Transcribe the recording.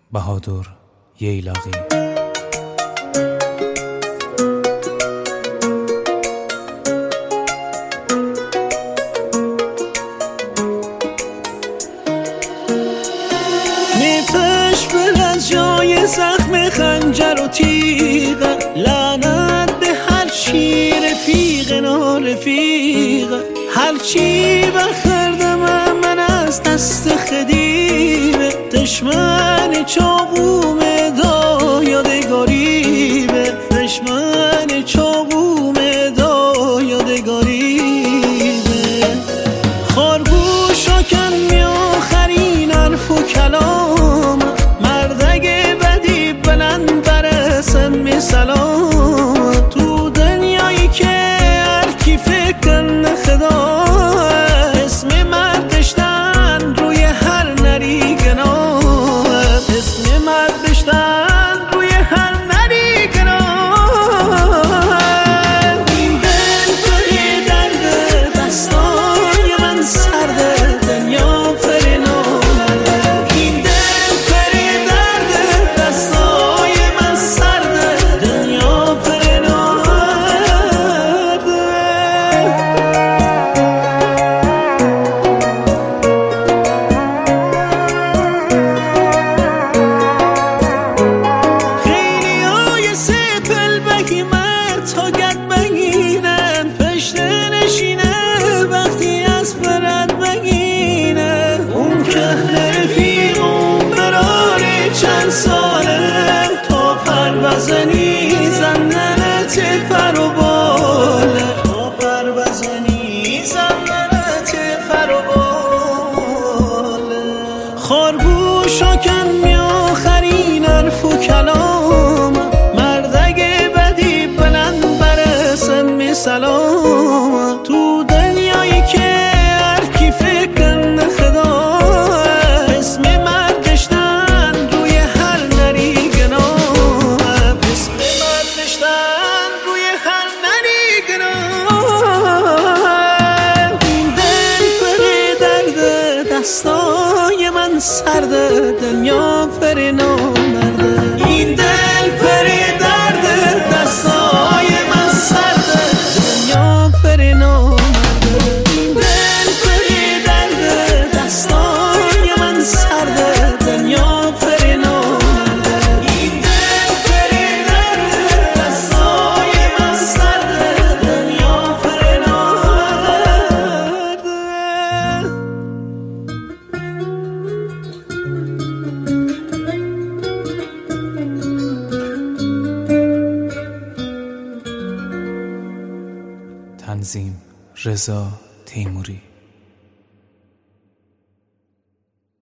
بهادر ییلاقی. میپش بر از جای زخم خنجر و تیغ، لعنت به هر چی رفیق نارفیق. هر چی بخردم من از دست خدیبه، دشمن چاقوم دا یادگاریبه، دشمن چاقوم دا یادگاریبه. خارگوشا کن می آخرین حرف و کلام، مردگ بدی بلند برسن می سلام. تو دنیایی که هر کی فکر کن خدا، اسم مرد داشتن روی هر نری گناه، اسم مرد داشتن روی هر نری گناه. این دل پری درد دستای من سرده، دنیا پری نامرده. این دل پری درد دستای من سرده، دنیا پری نامرده. خیلی های سپل بگی مرد تا گد بگینن، پشت نشینه وقتی از برد بگینه. اون که رفیقم براره چند ساله، تا پر بزنی زندنت پر و باله، تا پر بزنی زندنت پر و باله. خارگوشا کن می آخرین حرف و کلام، مردگ بدی بلند برسن می سلام. تو دنیایی که هر کی فکر کن خدا، اسم مرد داشتن روی هر نری گناه، اسم مرد داشتن روی هر نری گناه. این دل پری درد دستای من سرده، دنیا پری نامرده. این دل پری درد دستای من سرده، دنیا پری نامرده. این دل پری درد دستای من سرده، دنیا پری نامرده. این دل پری درد دستای من سرده، دنیا پری نامرده. تنظیم رضا تیموری.